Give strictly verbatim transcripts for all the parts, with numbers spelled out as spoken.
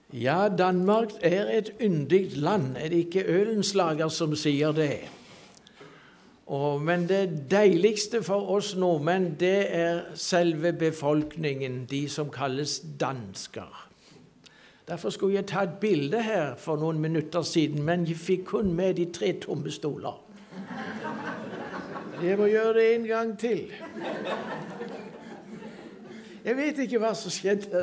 Ja, Danmark er et yndigt land. Er det ikke Ølenslager som sier det? Og, men det deiligste for oss nordmenn, det er selve befolkningen, de som kalles dansker. Derfor skulle jeg ta et bilde her for noen minutter siden, men jeg fikk kun med de tre tomme stoler. Jeg må gjøre det en gang til. Jeg vet ikke hva som skjedde.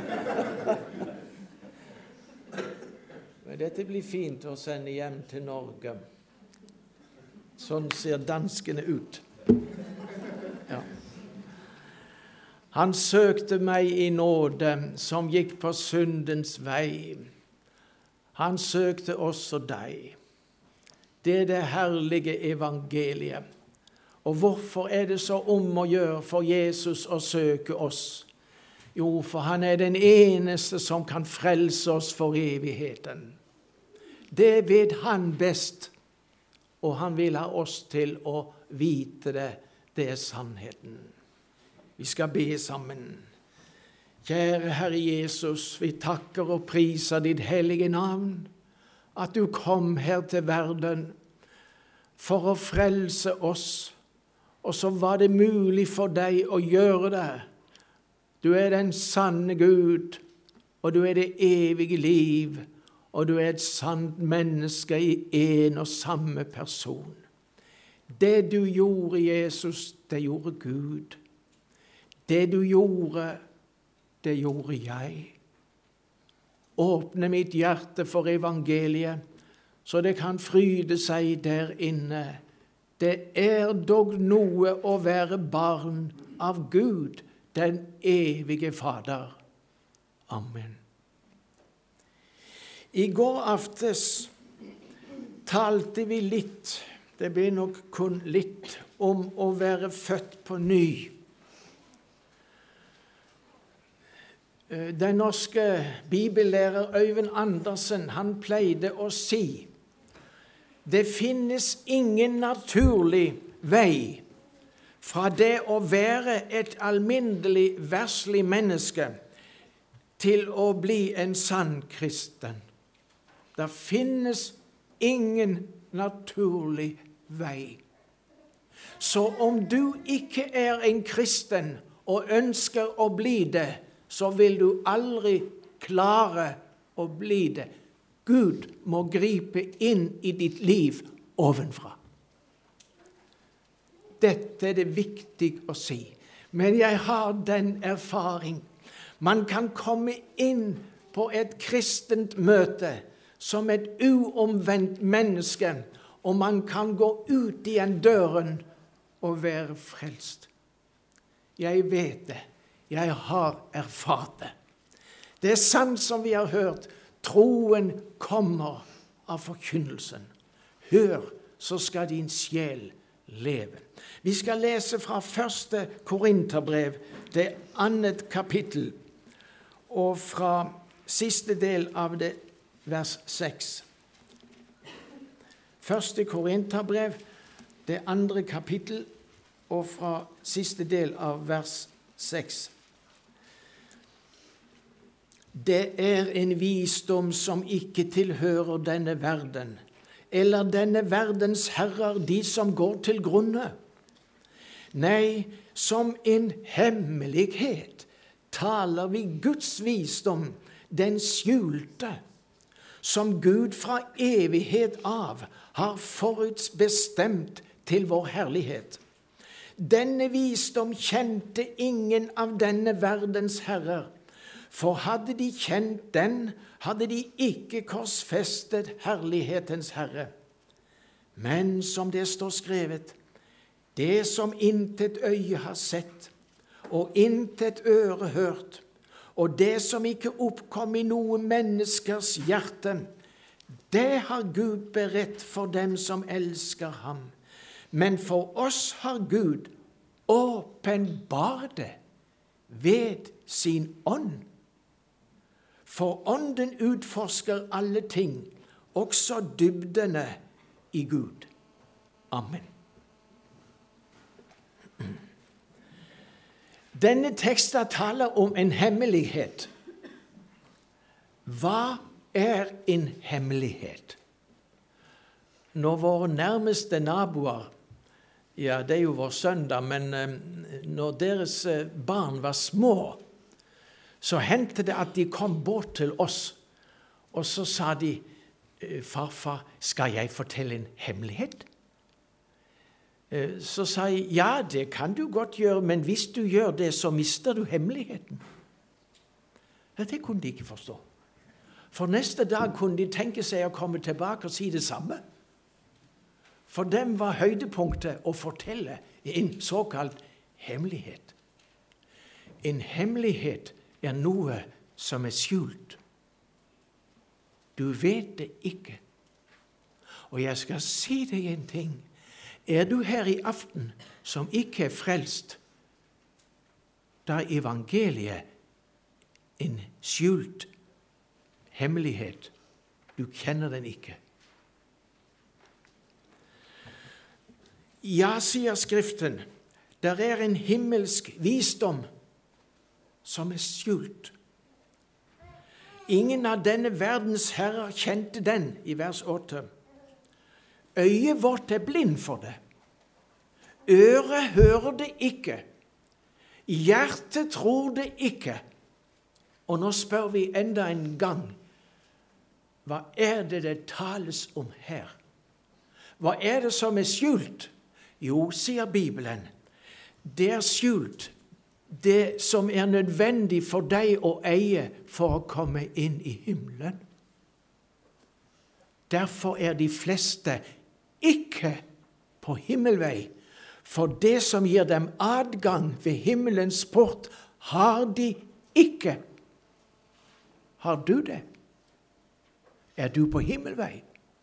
Men dette blir fint å sende hjem til Norge. Sånn ser danskene ut. Ja. Han søkte meg i nåde, som gikk på syndens vei. Han søkte også deg. Det er det herlige evangeliet. Og hvorfor er det så om å gjøre for Jesus å søke oss? Jo, for han er den eneste som kan frelse oss for evigheten. Det vet han best, og han vil ha oss til å vite det. Det er sannheten. Vi skal be sammen. Kjære Herre Jesus, vi takker og priser ditt hellige navn, at du kom her til verden for å frelse oss, og så var det mulig for deg å gjøre det. Du er den sanne Gud, og du er det evige liv, og du er et sant menneske i en og samme person. Det du gjorde, Jesus, det gjorde Gud. Det du gjorde, det gjorde jeg. Åpne mitt hjerte for evangeliet, så det kan fryde seg der inne. Det er dog noe å være barn av Gud, den evige Fader. Amen. I går aftes talte vi litt, det blir nok kun litt, om å være født på ny. Den norske bibellærer Øyvind Andersen, han pleide å si, det finnes ingen naturlig vei fra det å være et alminnelig verslig menneske til å bli en sann kristen. Det finnes ingen naturlig vei. Så om du ikke er en kristen og ønsker å bli det, så vil du aldri klare å bli det. Gud må gripe inn i ditt liv ovenfra. Dette er det viktig å si. Men jeg har den erfaring. Man kan komme inn på et kristent møte som et uomvendt menneske, og man kan gå ut igjen døren og være frelst. Jeg vet det. Jeg har erfart det. Det er sant som vi har hørt. Troen kommer av forkynnelsen. Hør, så skal din sjel leve. Vi skal lese fra første Korinterbrev, det annet kapittel, og fra siste del av det, vers seks. Første Korinterbrev, det andre kapittel, og fra siste del av vers seks. Det er en visdom som ikke tilhører denne verden, eller denne verdens herrer, de som går til grunne. Nei, som en hemmelighet taler vi Guds visdom, den skjulte, som Gud fra evighet av har forutsbestemt til vår herlighet. Denne visdom kjente ingen av denne verdens herrer, for hadde de kjent den, hadde de ikke korsfestet herlighetens Herre. Men som det står skrevet, det som intet øye har sett, og intet øre hørt, og det som ikke oppkom i noe menneskers hjerte, det har Gud beredt for dem som elsker ham. Men for oss har Gud åpenbart det ved sin ånd. For ånden utforsker alle ting, også dybdene i Gud. Amen. Denne teksten taler om en hemmelighet. Hva er en hemmelighet? Når våre nærmeste naboer, ja, det er jo vår sønn da, men eh, når deres eh, barn var små, så hendte det at de kom bort til oss, og så sa de, farfar, skal jeg fortelle en hemmelighet? Så sa jeg, ja, det kan du godt gjøre, men hvis du gjør det, så mister du hemmeligheten. Ja, det kunne de ikke forstå. For neste dag kunne de tenke seg å komme tilbake og si det samme. For dem var høydepunktet å fortelle en såkalt hemmelighet. En hemmelighet er noe som er skjult. Du vet det ikke. Og jeg skal si deg en ting. Er du her i aften som ikke er frelst, da er evangeliet en skjult hemmelighet. Du kjenner den ikke. Ja, sier Skriften, der er en himmelsk visdom som er skjult. Ingen av denne verdens herrer kjente den, i vers åtte. Øyet vårt er blind for det. Øret hører det ikke. Hjertet tror det ikke. Og nå spør vi enda en gang, hva er det det tales om her? Hva er det som er skjult? Jo, sier Bibelen, det er skjult det som er nødvendig for deg å eie for å komme inn i himmelen. Derfor er de fleste ikke på himmelvei, for det som gir dem adgang ved himmelens port, har de ikke. Har du det? Er du på himmelvei?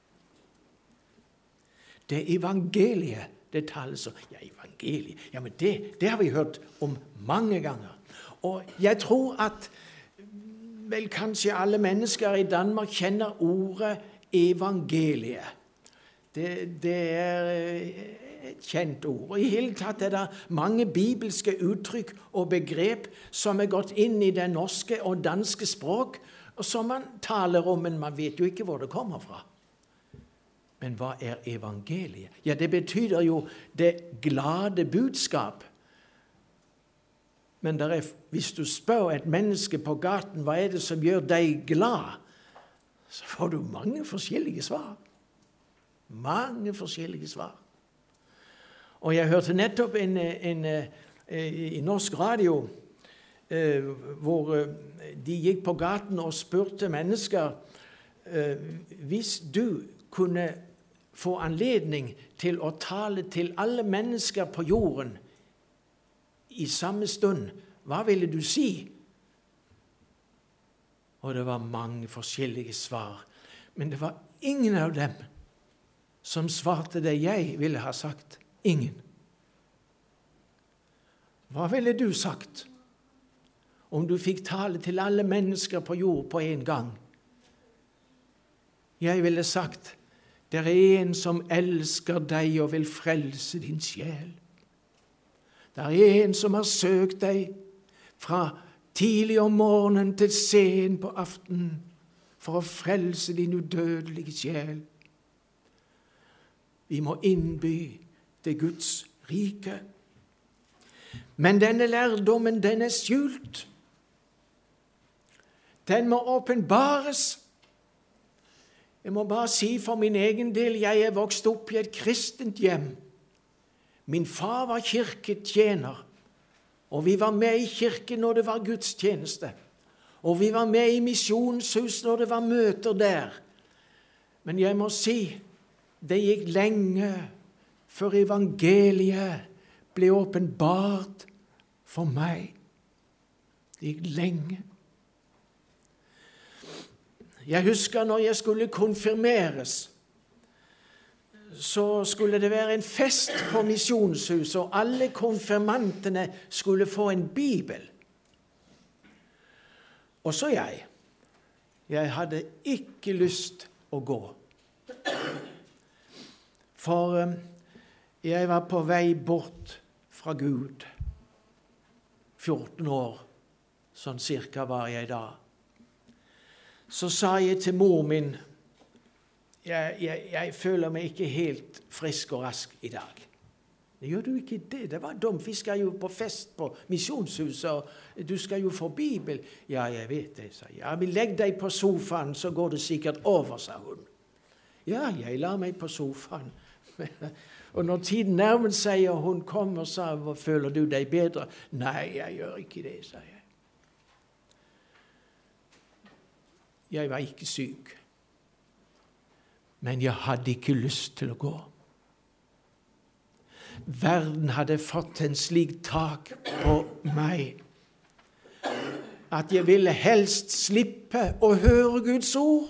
Det er evangeliet det tales om. Ja, evangeliet, ja, men det, det har vi hørt om mange ganger. Og jeg tror at vel kanskje alle mennesker i Danmark kjenner ordet evangeliet. Det, det er et kjent ord. Og i hele tatt er det mange bibelske uttrykk og begrep som er gått inn i det norske og danske språk, og som man taler om, men man vet jo ikke hvor det kommer fra. Men hva er evangeliet? Ja, det betyr jo det glade budskap. Men der er, hvis du spør et menneske på gaten, hva er det som gjør deg glad? Så får du mange forskjellige svar. Mange forskjellige svar. Og jeg hørte nettopp en, en, en, i norsk radio, hvor de gikk på gaten og spurte mennesker, hvis du kunne få anledning til å tale til alle mennesker på jorden i samme stund, hva ville du si? Og det var mange forskjellige svar, men det var ingen av dem som svarte det jeg ville ha sagt. Ingen. Hva ville du sagt om du fikk tale til alle mennesker på jord på en gang? Jeg ville sagt, det er en som elsker deg og vil frelse din sjel. Det er en som har søkt deg fra tidlig om morgenen til sen på aften for å frelse din udødelige sjel. Vi må innby til Guds rike. Men denne lærdommen, den er skjult. Den må åpenbares. Jeg må bare si for min egen del, jeg er vokst opp i et kristent hjem. Min far var kirketjener, og vi var med i kirken når det var gudstjeneste. Og vi var med i misjonshus når det var møter der. Men jeg må si, det gikk lenge før evangeliet ble åpenbart for meg. Det gikk lenge. Jeg husker når jeg skulle konfirmeres, så skulle det være en fest på misjonshus, og alle konfirmantene skulle få en bibel. Også jeg. Jeg hadde ikke lyst å gå. For jeg var på vei bort fra Gud. fjorten år, sånn cirka var jeg da. så sa jeg til mor min, jeg, jeg, jeg føler meg ikke helt frisk og rask i dag. Gjør du ikke det? Det var dumt. Vi skal jo på fest på Misjonshuset, og du skal jo få Bibel. Ja, jeg vet det, sa jeg. Ja, men legg deg på sofaen, så går det sikkert over, sa hun. Ja, jeg la meg på sofaen. Og når tiden nærmet seg, og hun kom og sa, føler du deg bedre? Nei, jeg gjør ikke det, sa jeg. Jeg var ikke syk, men jeg hadde ikke lyst til å gå. Verden hadde fått en slik tak på meg, at jeg ville helst slippe å høre Guds ord.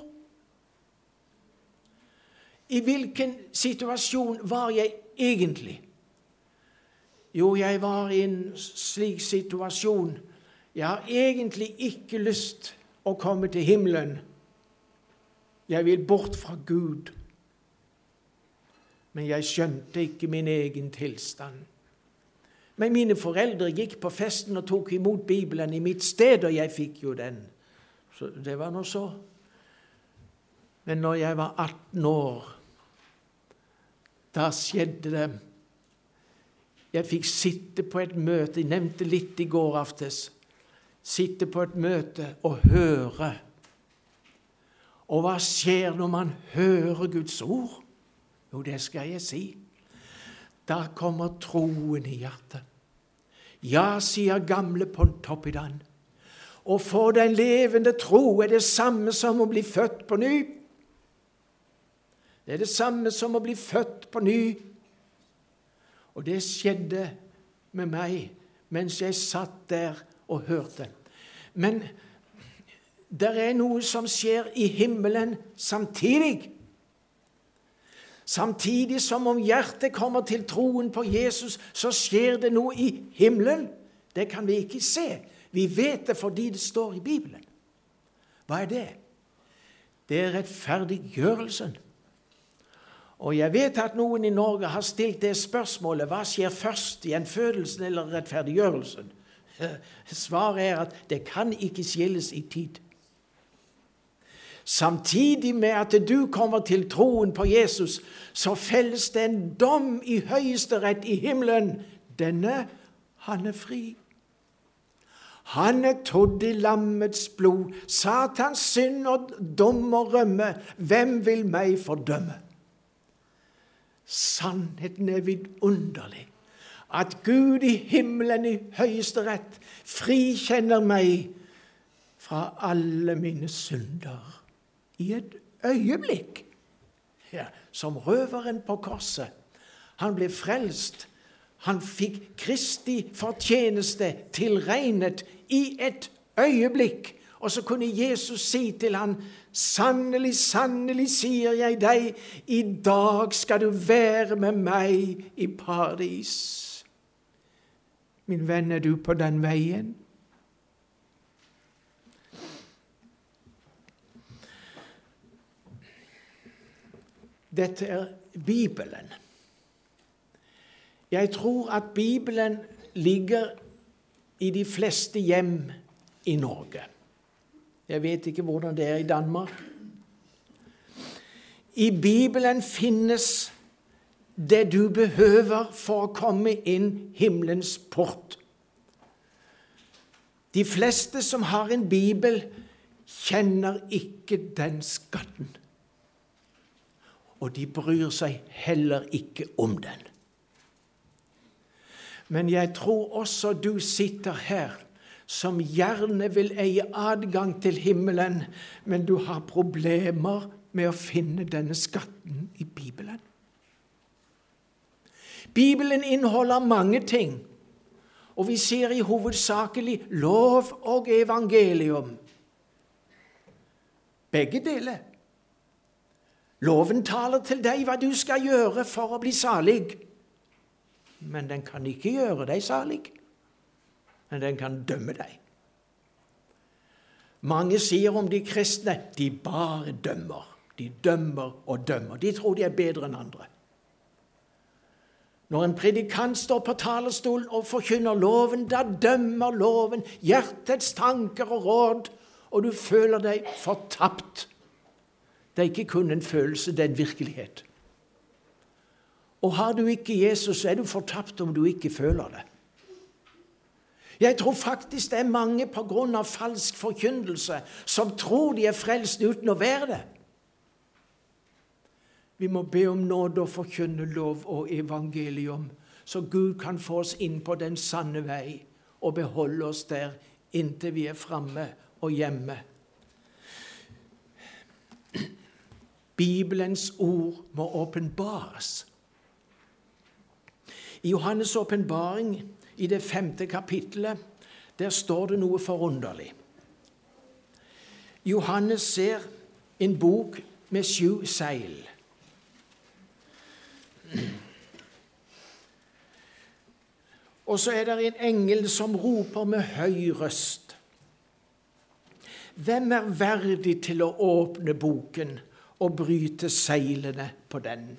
I hvilken situasjon var jeg egentlig? Jo, jeg var i en slik situasjon. Jeg har egentlig ikke lyst å komme til himmelen. Jeg vil bort fra Gud. Men jeg skjønte ikke min egen tilstand. Men mine foreldre gikk på festen og tok imot Bibelen i mitt sted, og jeg fikk jo den. Så det var nå så. Men når jeg var atten år, da skjedde det. Jeg fikk sitte på et møte, jeg nevnte litt i går aftes, sitte på et møte og høre. Og hva skjer når man hører Guds ord? Jo, det skal jeg si. Da kommer troen i hjertet. Ja, sier gamle Pontoppidan. Å få den levende tro er det samme som å bli født på ny. Det er det samme som å bli født på ny. Og det skjedde med meg mens jeg satt der og hørte. Men det er noe som skjer i himmelen samtidig. Samtidig som om hjertet kommer til troen på Jesus, så skjer det noe i himmelen. Det kan vi ikke se. Vi vet det fordi det står i Bibelen. Hva er det? Det er rettferdiggjørelsen. Og jeg vet at noen i Norge har stilt det spørsmålet, hva skjer først, gjenfødelsen eller rettferdiggjørelsen? Svaret er at det kan ikke skilles i tid. Samtidig med at du kommer til troen på Jesus, så felles det en dom i høyesterett i himmelen. Denne, han er fri. Han er todd i lammets blod. Satans synd og dom og rømme. Hvem vil meg fordømme? Sannheten er vidunderlig. At Gud i himmelen i høyesterett frikjenner meg fra alle mine synder. I et øyeblikk, ja, som røveren på korset. Han ble frelst. Han fikk Kristi fortjeneste tilregnet i et øyeblikk. Og så kunne Jesus si til han, sannelig, sannelig sier jeg deg, i dag skal du være med meg i paradis. Min venn, er du på den veien? Dette er Bibelen. Jeg tror at Bibelen ligger i de fleste hjem i Norge. Jeg vet ikke hvordan det er i Danmark. I Bibelen finnes det du behøver for å komme inn himmelens port. De fleste som har en Bibel, kjenner ikke den skatten. Og de bryr seg heller ikke om den. Men jeg tror også du sitter her, som gjerne vil eie adgang til himmelen, men du har problemer med å finne denne skatten i Bibelen. Bibelen inneholder mange ting, og vi sier i hovedsakelig lov og evangelium. Begge deler. Loven taler til deg hva du skal gjøre for å bli salig. Men den kan ikke gjøre deg salig. Men den kan dømme deg. Mange sier om de kristne, de bare dømmer. De dømmer og dømmer. De tror de er bedre enn andre. Når en predikant står på talerstolen og forkynner loven, da dømmer loven hjertets tanker og råd, og du føler deg fortapt. Det er ikke kun en følelse, det er en virkelighet. Og har du ikke Jesus, så er du fortapt om du ikke føler det. Jeg tror faktisk det er mange på grunn av falsk forkynnelse som tror de er frelst uten å være det. Vi må be om nåde og forkynne lov og evangelium, så Gud kan få oss inn på den sanne vei og beholde oss der inntil vi er framme og hjemme. Bibelens ord må åpenbares. I Johannes' åpenbaring, i det femte kapittelet, der står det noe forunderlig. Johannes ser en bok med sju seil. Og så er det en engel som roper med høy røst. Hvem er verdig til å åpne boken og bryte seilene på den?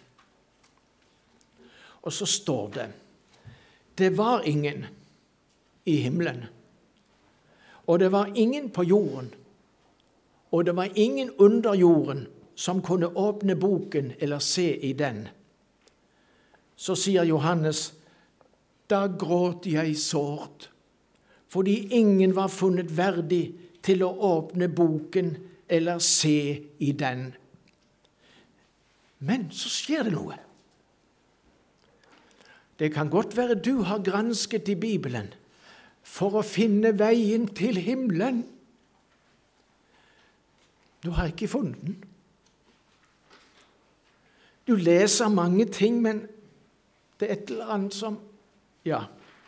Og så står det, det var ingen i himmelen, og det var ingen på jorden, og det var ingen under jorden som kunne åpne boken eller se i den. Så sier Johannes, da gråt jeg sårt, fordi ingen var funnet verdig til å åpne boken eller se i den. Men så skjer det noe. Det kan godt være du har gransket i Bibelen for å finne veien til himmelen. Du har ikke funnet den. Du leser mange ting, men det er et eller annet som, ja.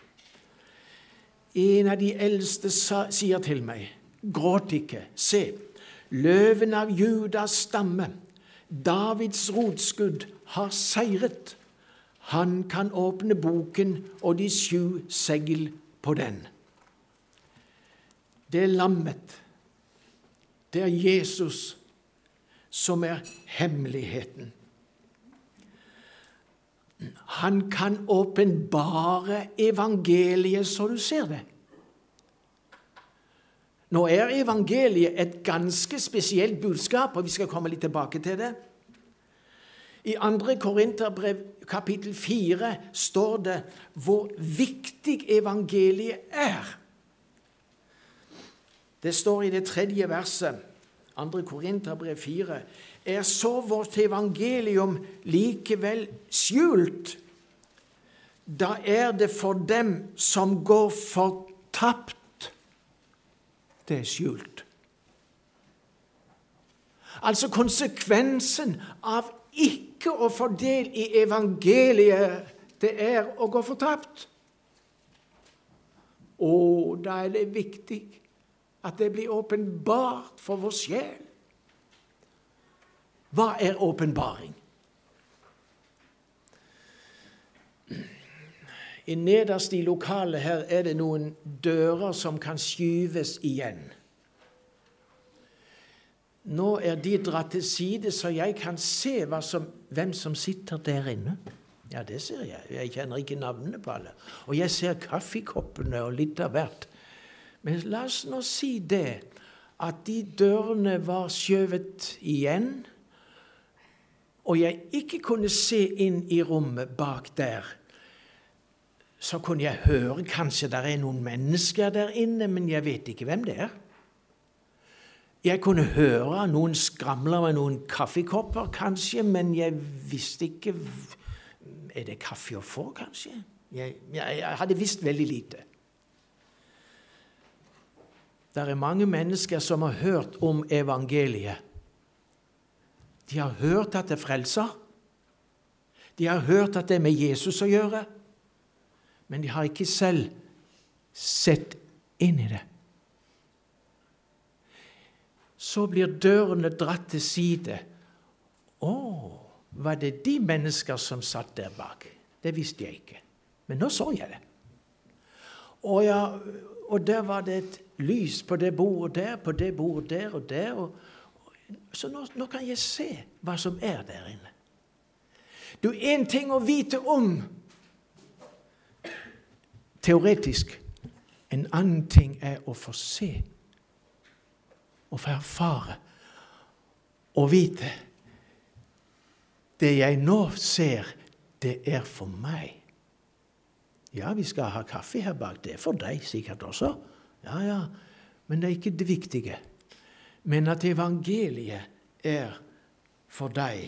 En av de eldste sa, sier til meg, gråt ikke, se, løven av Judas stamme, Davids rotskudd har seiret. Han kan åpne boken og de sju segl på den. Det er lammet. Det er Jesus som er hemmeligheten. Han kan åpenbare evangeliet så du ser det. Nå er evangeliet et ganske spesielt budskap, og vi skal komme litt tilbake til det. I andre Korinterbrev kapittel fire står det hvor viktig evangeliet er. Det står i det tredje verset, andre Korinterbrev fire, er så vårt evangelium likevel skjult, da er det for dem som går fortapt. Det er skjult. Altså konsekvensen av ikke å få del i evangeliet, det er å gå fortapt. Og da er det viktig at det blir åpenbart for vår sjel. Hva er åpenbaring? I nederst i lokalet her er det noen dører som kan skyves igjen. Nå er de dratt til side, så jeg kan se hva som, hvem som sitter der inne. Ja, det ser jeg. Jeg kjenner ikke navnene på alle. Og jeg ser kaffekoppene og litt av hvert. Men la oss nå si det, at de dørene var skjøvet igjen, og jeg ikke kunne se inn i rommet bak der. Så kunne jeg høre, kanskje der er noen mennesker der inne, men jeg vet ikke hvem det er. Jeg kunne høre noen skramler med noen kaffekopper, kanskje, men jeg visste ikke, er det kaffe å få, kanskje? Jeg, jeg, jeg hadde visst veldig lite. Det er mange mennesker som har hørt om evangeliet. De har hørt at det frelser. De har hørt at det er med Jesus å gjøre. Men de har ikke selv sett inn i det. Så blir dørene dratt til side. Å, var det de mennesker som satt der bak? Det visste jeg ikke. Men nå så jeg det. Og, ja, og der var det et lys på det bordet der, på det bordet der og der. Og, så nå, nå kan jeg se hva som er der inne. Du, en ting å vite om teoretisk, en annen ting er å få se. og få erfare og vite det jeg nå ser, det er for meg. Ja, vi skal ha kaffe her bak, det er for deg sikkert også. Ja, ja, men det er ikke det viktige. Men at evangeliet er for deg.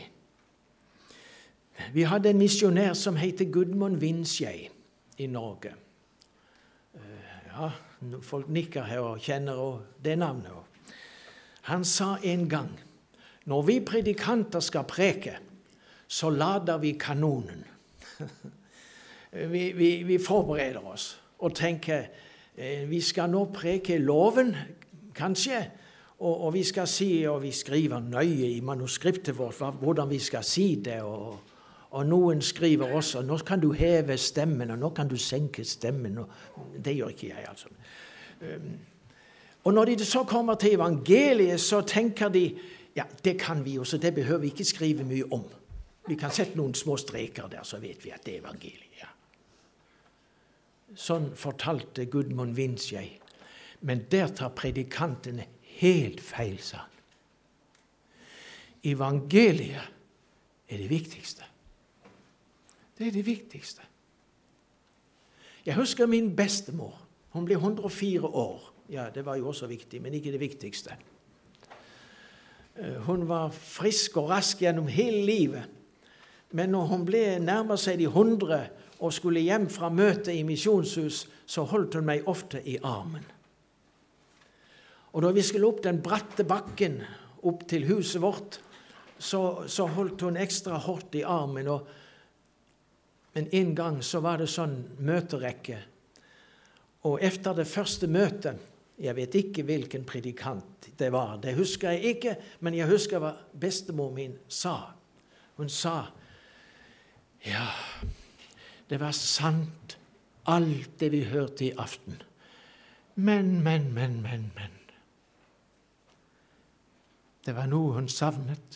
Vi hadde en missionær som heter Gudmund Vinskjei i Norge. Ja, folk nikker her og kjenner det navnet. Han sa en gang, når vi predikanter skal preke, så lader vi kanonen. vi, vi, vi forbereder oss og tenker, eh, vi skal nå preke loven, kanskje, og, og vi skal si, og vi skriver nøye i manuskriptet vårt, hvordan vi skal si det, og, og noen skriver også, nå kan du heve stemmen, og nå kan du senke stemmen, og det gjør ikke jeg, altså. Um, og når de så kommer til evangeliet, så tenker de, ja, det kan vi jo, så det behøver vi ikke skrive mye om. Vi kan sette noen små streker der, så vet vi at det er evangeliet. Ja. Sånn fortalte Gudmund Vinskjei. Men der tar predikantene helt feil, sa han. Evangeliet er det viktigste. Det er det viktigste. Jeg husker min bestemor. Hun ble hundre og fire år. Ja, det var jo også viktig, men ikke det viktigste. Hun var frisk og rask gjennom hele livet. Men når hun ble nærmere seg de hundre og skulle hjem fra møte i misjonshus, så holdt hun meg ofte i armen. Og da vi skulle opp den bratte bakken opp til huset vårt, så, så holdt hun ekstra hårdt i armen. Og, men en gang så var det sånn møterekke. Og efter det første møtet, jeg vet ikke hvilken predikant det var, det husker jeg ikke, men jeg husker hva bestemor min sa. Hun sa, ja, det var sant, alt det vi hørte i aften. Men, men, men, men, men. Det var noe hun savnet.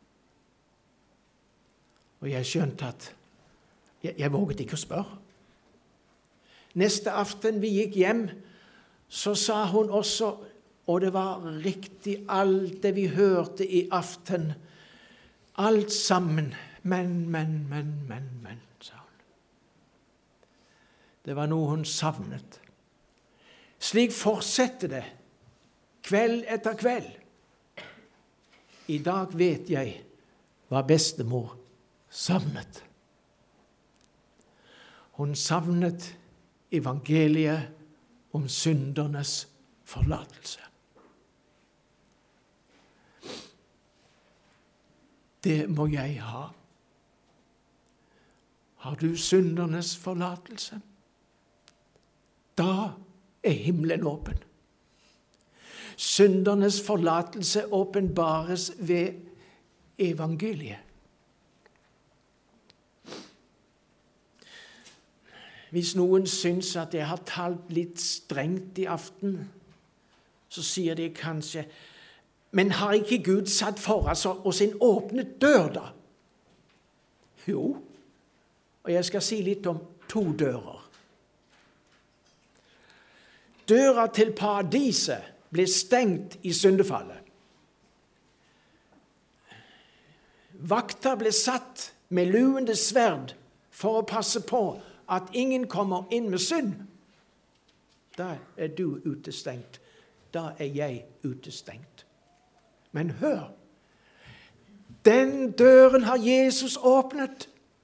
Og jeg skjønte at jeg, jeg våget ikke å spørre. Neste aften vi gikk hjem, så sa hun også, og det var riktig alt det vi hørte i aften, alt sammen, men, men, men, men, men, sa hun. Det var noe hun savnet. Slik fortsetter det, kveld etter kveld. I dag vet jeg hva bestemor savnet. Hun savnet evangeliet om syndernes forlatelse. Det må jeg ha. Har du syndernes forlatelse? Da er himmelen åpen. Syndernes forlatelse åpenbares ved evangeliet. Hvis noen syns at jeg har talt litt strengt i aften, så sier de kanskje, men har ikke Gud satt for oss og sin åpnet dør da? Jo, og jeg skal si litt om to dører. Døra til paradiset ble stengt i syndefallet. Vakter ble satt med luende sverd for å passe på at ingen kommer inn med synd. Da er du utestengt. Da er jeg utestengt. Men hør, den døren har Jesus åpnet.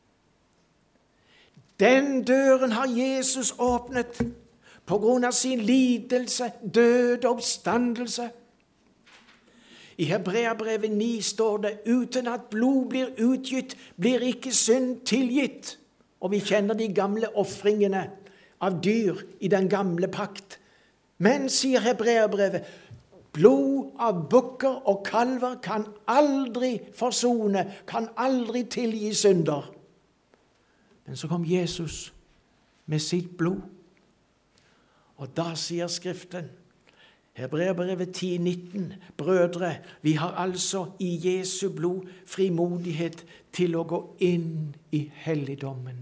Den døren har Jesus åpnet på grunn av sin lidelse, død og oppstandelse. I Hebreabrevet ni står det, uten at blod blir utgitt, blir ikke synd tilgitt. Og vi kjenner de gamle offringene av dyr i den gamle pakt. Men, sier Hebreabrevet, blod av bukker og kalver kan aldri forsone, kan aldri tilgi synder. Men så kom Jesus med sitt blod. Og da sier Skriften, Hebreabrevet ti nitten, brødre, vi har altså i Jesu blod frimodighet til å gå inn i helligdommen.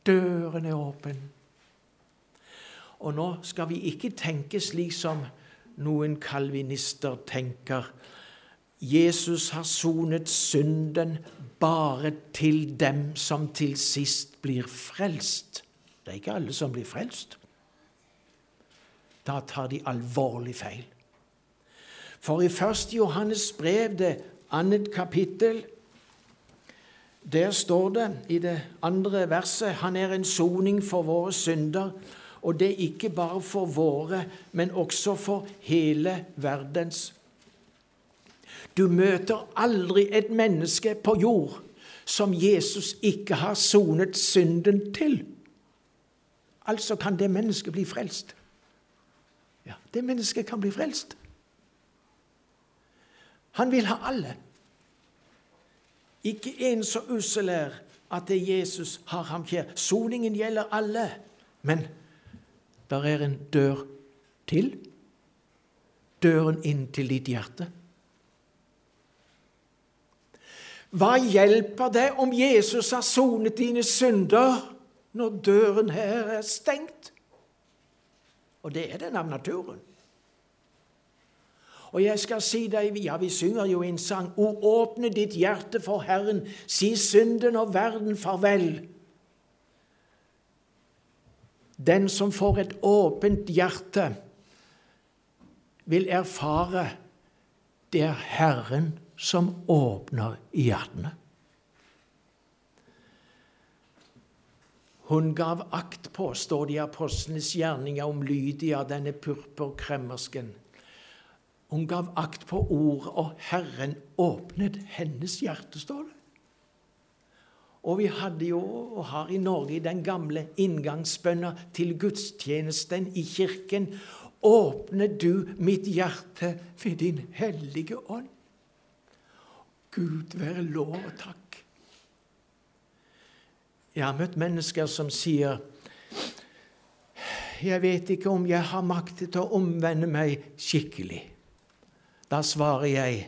Døren er åpen. Og nå skal vi ikke tenke slik som noen kalvinister tenker Jesus har sonet synden bare til dem som til sist blir frelst. Det er ikke alle som blir frelst. Da tar de alvorlig feil. For i første Johannes brev, det annet kapittel, der står det i det andre verset, han er en soning for våre synder, og det er ikke bare for våre, men også for hele verdens. Du møter aldri et menneske på jord som Jesus ikke har sonet synden til. Altså kan det mennesket bli frelst. Ja, det mennesket kan bli frelst. Han vil ha alle. Ikke en så ussel er at det Jesus har ham kjær. Soningen gjelder alle, men der er en dør til. Døren inn til ditt hjerte. Hva hjelper det om Jesus har sonet dine synder når døren her er stengt? Og det er den av naturen. Og jeg skal si deg, ja, vi synger jo en sang, «O, åpne ditt hjerte for Herren, si synden og verden farvel». Den som får et åpent hjerte vil erfare det er Herren som åpner hjertene. Hun gav akt på, står det i apostlenes gjerninger om Lydia, denne purpurkremmersken. Hun gav akt på ordet, og Herren åpnet hennes hjerte, står det. Og vi hadde jo, og har i Norge, den gamle inngangsbønna til gudstjenesten i kirken, åpne du mitt hjerte ved din hellige ånd. Gud være lov og takk. Jeg har møtt mennesker som sier, jeg vet ikke om jeg har makt til å omvende meg skikkelig. Da svarer jeg,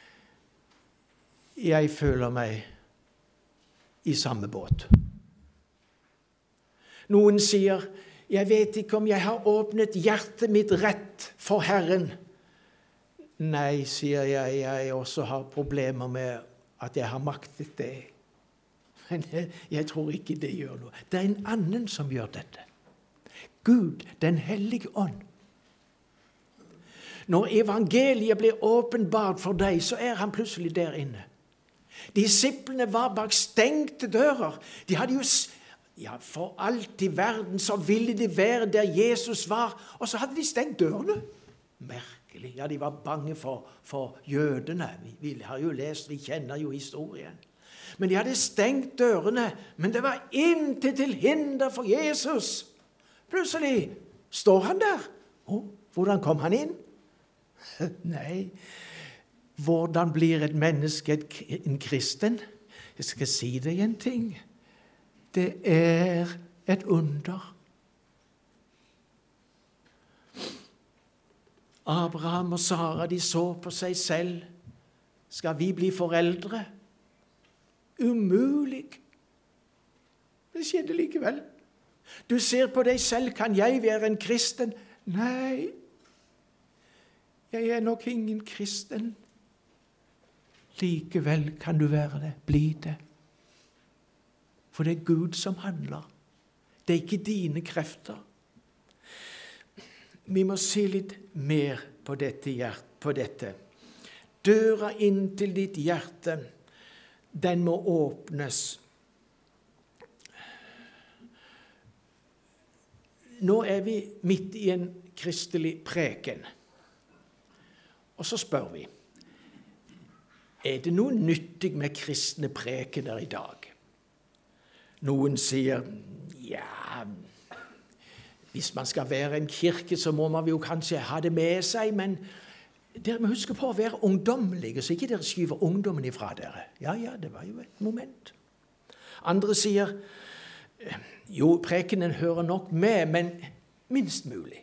jeg føler meg i samme båt. Noen sier, jeg vet ikke om jeg har åpnet hjertet mitt rett for Herren. Nei, sier jeg, jeg også har problemer med at jeg har maktet det. Men jeg, jeg tror ikke det gjør noe. Det er en annen som gjør dette. Gud, den hellige ånd. Når evangeliet blir åpenbart for deg, så er han plutselig der inne. Disiplene var bak stengte dører. De hadde jo, ja, for alt i verden så ville de være der Jesus var, og så hadde de stengt dørene. Merkelig. Ja, de var bange for, for jødene. Vi, vi har jo lest, vi kjenner jo historien. Men de hadde stengt dørene, men det var intet til hinder for Jesus. Plutselig står han der. Oh, hvordan kom han inn? Nei, hvordan blir et menneske en kristen? Jeg skal si deg en ting. Det er et under. Abraham og Sara, de så på seg selv. Skal vi bli foreldre? Umulig. Det skjedde likevel. Du ser på deg selv, kan jeg være en kristen? Nei, jeg er nok ingen kristen. Likevel kan du være det, bli det. For det er Gud som handler. Det er ikke dine krefter. Vi må se litt mer på dette, på dette. Døra inn til ditt hjerte, den må åpnes. Nå er vi midt i en kristelig preken. Og så spør vi, er det noe nyttig med kristne prekener i dag? Noen sier, ja, hvis man skal være en kirke, så må man jo kanskje ha det med seg, men dere må huske på å være ungdommelige, så ikke dere skyver ungdommen ifra dere. Ja, ja, det var jo et moment. Andre sier, jo, prekenen hører nok med, men minst mulig.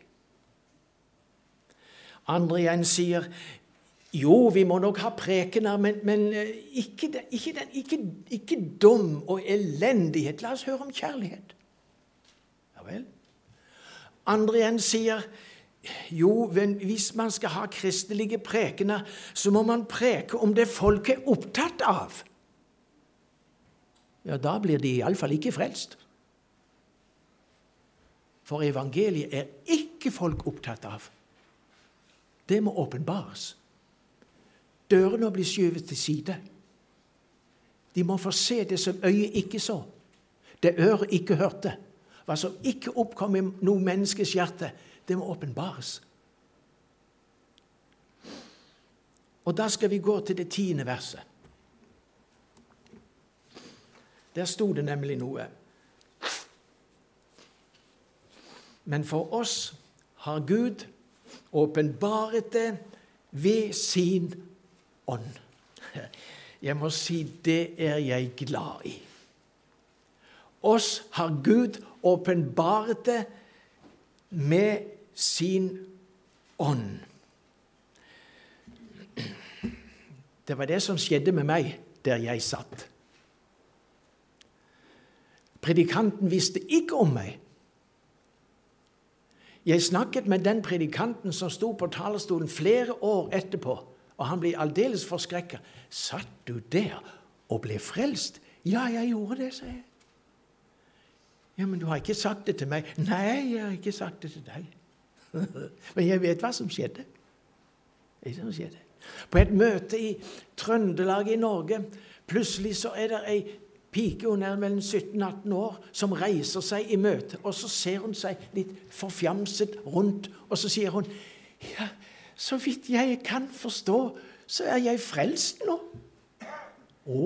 Andre igjen sier, jo, vi må nok ha prekener, men, men ikke, ikke, ikke, ikke dom og elendighet. La oss høre om kjærlighet. Ja vel. Andre igjen sier, Jo, men hvis man skal ha kristelige prekener, så må man preke om det folk er opptatt av. Ja, da blir de i alle fall ikke frelst. For evangeliet er ikke folk opptatt av. Det må åpenbares. Dørene blir skjøvet til side. De må få se det som øyet ikke så, det øret ikke hørte, hva som ikke oppkom i noe menneskes hjerte. Det må åpenbares. Og da skal vi gå til det tiende verset. Der stod det nemlig noe. Men for oss har Gud åpenbaret det ved sin ånd. Jeg må si, det er jeg glad i. Oss har Gud åpenbaret det med sin ånd. Det var det som skjedde med meg der jeg satt. Predikanten visste ikke om meg. Jeg snakket med den predikanten som sto på talerstolen flere år etterpå, og han ble aldeles forskrekket. Satt du der og ble frelst? Ja, jeg gjorde det, sa jeg. Ja, men du har ikke sagt det til meg. Nei, jeg har ikke sagt det til deg. Men jeg vet hva som skjedde. Det som skjedde. På et møte i Trøndelag i Norge, plutselig så er det ei pike, hun er mellom sytten og atten år, som reiser seg i møte, og så ser hun seg litt forfjamset rundt, og så sier hun, ja, så vidt jeg kan forstå, så er jeg frelst nå. Å?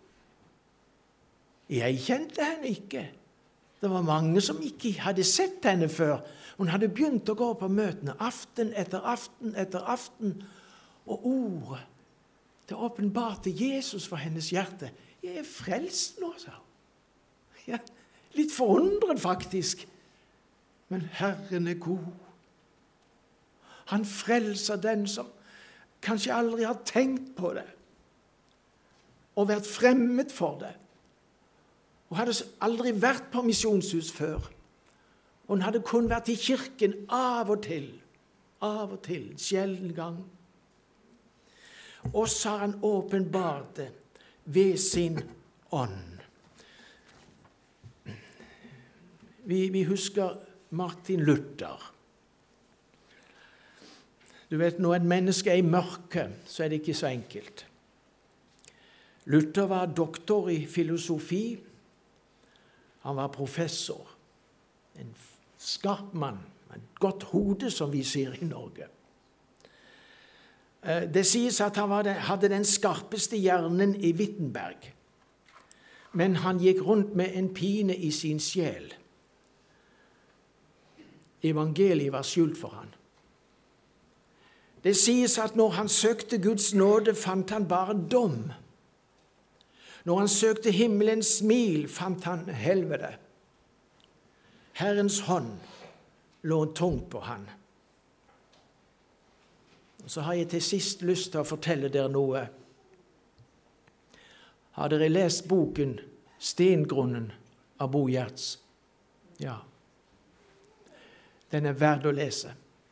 Jeg kjente henne ikke. Det var mange som ikke hadde sett henne før. Hun hadde begynt å gå på møtene, aften etter aften etter aften, og ordet, det åpenbarte Jesus for hennes hjerte. Jeg er frelst nå, sa hun. Ja, litt forundret faktisk. Men Herren er god. Han frelser den som kanskje aldri har tenkt på det, og vært fremmed for det. Hun hadde aldri vært på misjonshus før. Hun hadde kun vært i kirken av og til, av og til, sjelden gang. Og så har han åpenbart det ved sin ånd. Vi, vi husker Martin Luther. Du vet, når et menneske er i mørket, så er det ikke så enkelt. Luther var doktor i filosofi. Han var professor. En skarp mann. En godt hode, som vi sier i Norge. Det sies at han hadde den skarpeste hjernen i Wittenberg, men han gikk rundt med en pine i sin sjel. Evangeliet var skjult for han. Det sies at når han søkte Guds nåde, fant han bare dom. Når han søkte himmelens smil, fant han helvete. Herrens hånd lå tungt på han. Og så har jeg til sist lyst til å fortelle dere noe. Har dere lest boken Stengrunnen av Bo Giertz? Ja. Den er verd å lese.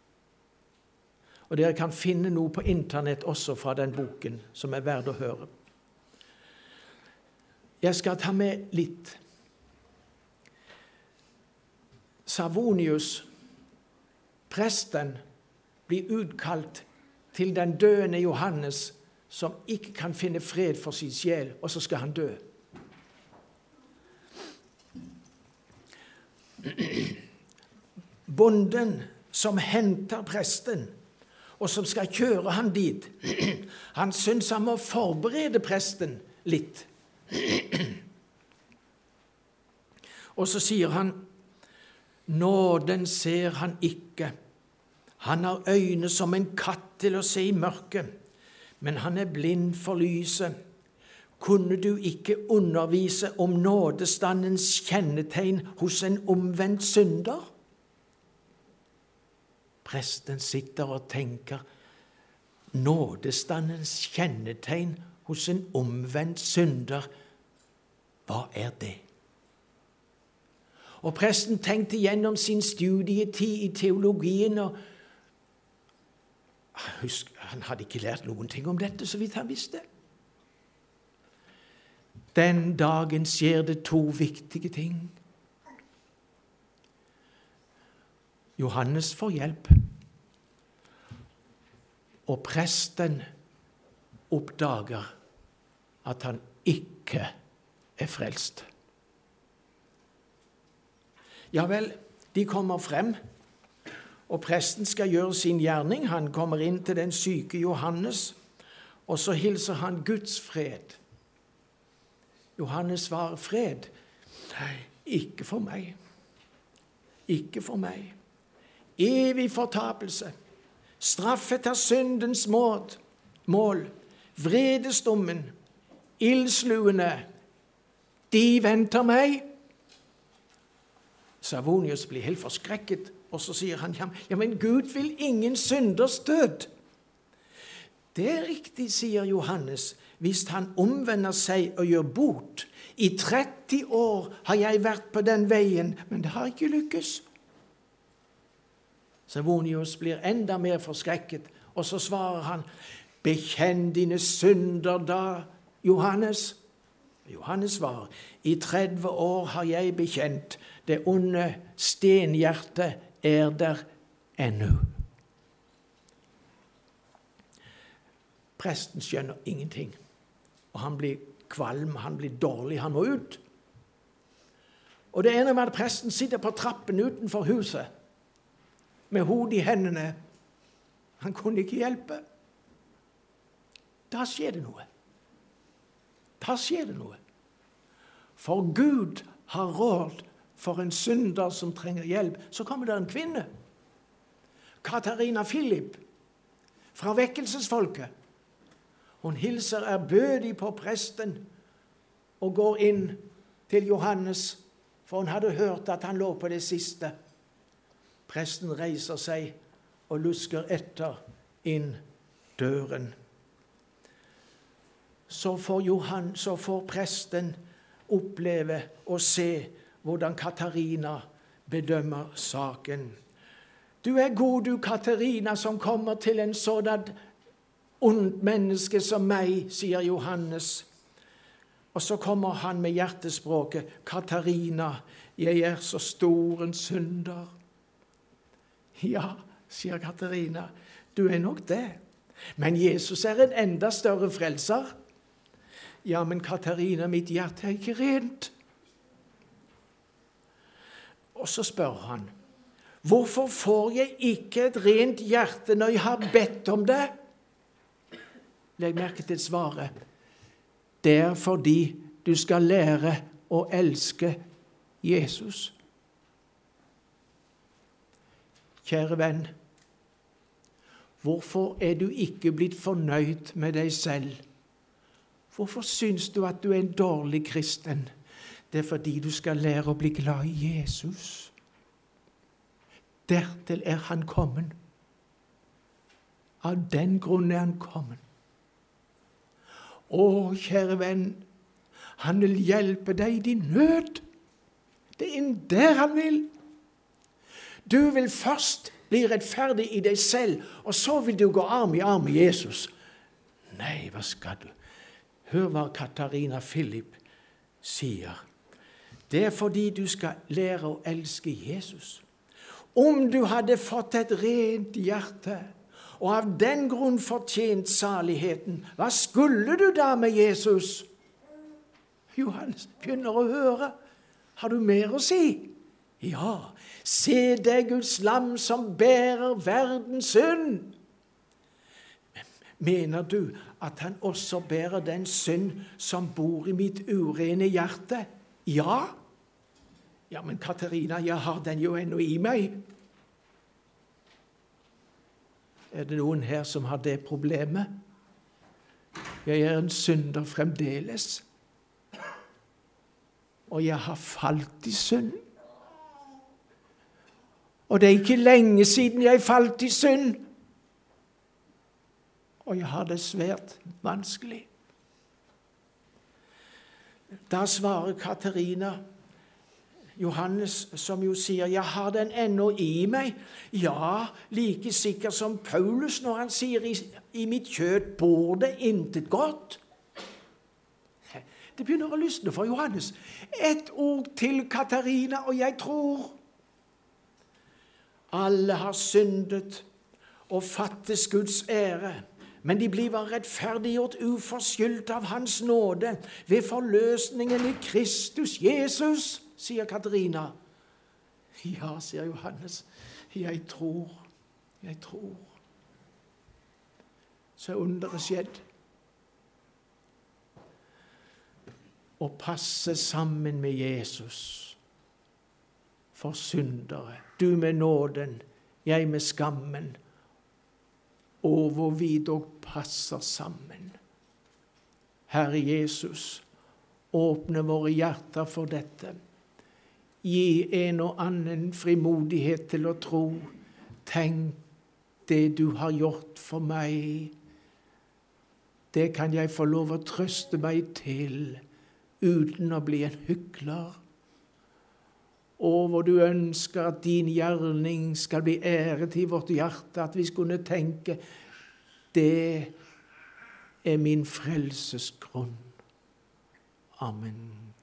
Og dere kan finne noe på internett også fra den boken som er verd å høre. Jeg skal ta med litt. Savonius, presten, blir utkalt til den døende Johannes, som ikke kan finne fred for sin sjel, og så skal han dø. Bonden som henter presten, og som skal kjøre han dit, han synes han må forberede presten litt. Og så sier han, nåden ser han ikke. Han har øyne som en katt til å se i mørket, men han er blind for lyset. Kunne du ikke undervise om nådestandens kjennetegn hos en omvendt synder? Presten sitter og tenker, nådestandens kjennetegn hos en omvendt synder, hva er det? Og presten tenkte gjennom sin studietid i teologien og Husk, han hadde ikke lært noen ting om dette, så vidt han visste. Den dagen skjer det to viktige ting. Johannes får hjelp, og presten oppdager at han ikke er frelst. Ja vel, de kommer frem, og presten skal gjøre sin gjerning. Han kommer inn til den syke Johannes, og så hilser han Guds fred. Johannes svarer, fred? Nei, ikke for meg. Ikke for meg. Evig fortapelse, straffet av syndens mål, mål, vredesdommen, ildsluene, de venter meg. Savonius blir helt forskrekket, og så sier han, ja, men Gud vil ingen synders død. Det er riktig, sier Johannes, hvis han omvender seg og gjør bot. I tretti år har jeg vært på den veien, men det har ikke lykkes. Savonius blir enda mer forskrekket, og så svarer han, bekjenn dine synder da, Johannes. Johannes svarer, i tretti år har jeg bekjent, det onde stenhjertet er der ennå. Presten skjønner ingenting, og han blir kvalm, han blir dårlig, han må ut. Og det ene med at presten sitter på trappen utenfor huset, med hodet i hendene. Han kunne ikke hjelpe. Da skjer det noe. Da skjer det noe. For Gud har råd for en synder som trenger hjelp. Så kommer det en kvinne, Katarina Philip, fra vekkelsesfolket. Hun hilser ærbødig på presten og går inn til Johannes, for hun hadde hørt at han lå på det siste. Presten reiser seg og lusker etter inn døren. Så får Johan, så får presten oppleve og se hvordan Katarina bedømmer saken. Du er god, du Katarina, som kommer til en sådan ondt menneske som meg, sier Johannes. Og så kommer han med hjertespråket, Katarina, jeg er så stor en synder. Ja, sier Katarina, du er nok det. Men Jesus er en enda større frelser. Ja, men Katarina, mitt hjerte er ikke rent. Og så spør han, hvorfor får jeg ikke et rent hjerte når jeg har bedt om det? Legg merke til svaret. Det er fordi du skal lære å elske Jesus. Kjære venn, hvorfor er du ikke blitt fornøyd med deg selv? Hvorfor syns du at du er en dårlig kristen? Det er fordi du skal lære å bli glad i Jesus. Dertil er han kommet. Av den grunn er han kommet. Å, kjære venn, han vil hjelpe deg i din nød. Det er inn der han vil. Du vil først bli rettferdig i deg selv, og så vil du gå arm i arm med Jesus. Nei, hva skal du? Hør hva Katarina Philip sier. Det er fordi du skal lære å elske Jesus. Om du hadde fått et rent hjerte, og av den grunn fortjent saligheten, hva skulle du da med Jesus? Johannes begynner å høre. Har du mer å si? Ja, se det Guds lam som bærer verdens synd. Mener du at han også bærer den synd som bor i mitt urene hjerte? Ja. Ja, men Katarina, jeg har den jo ennå i meg. Er det noen her som har det problemet? Jeg er en synder fremdeles. Og jeg har falt i synd. Og det er ikke lenge siden jeg falt i synd. Og jeg har det svært vanskelig. Da svarer Katarina, Johannes som jo sier, jeg har den ennå i meg. Ja, like sikkert som Paulus når han sier, i, i mitt kjøtt bor det intet godt. Det begynner å lysne for Johannes. Et ord til Katarina, og jeg tror. Alle har syndet og fattes Guds ære, men de blir rettferdiggjort uforskyldt av hans nåde ved forløsningen i Kristus Jesus, sier Katarina. Ja, sier Johannes, jeg tror, jeg tror. Så er underet skjedd. Å passe sammen med Jesus for syndere. Du med nåden, jeg med skammen. Og hvor vi dog passer sammen. Herre Jesus, åpne våre hjerter for dette. Gi en og annen frimodighet til å tro. Tenk det du har gjort for meg. Det kan jeg få lov å trøste meg til, uten å bli en hykler. Og hvor du ønsker at din gjerning skal bli æret i vårt hjerte, at vi skulle tenke, det er min frelses grunn. Amen.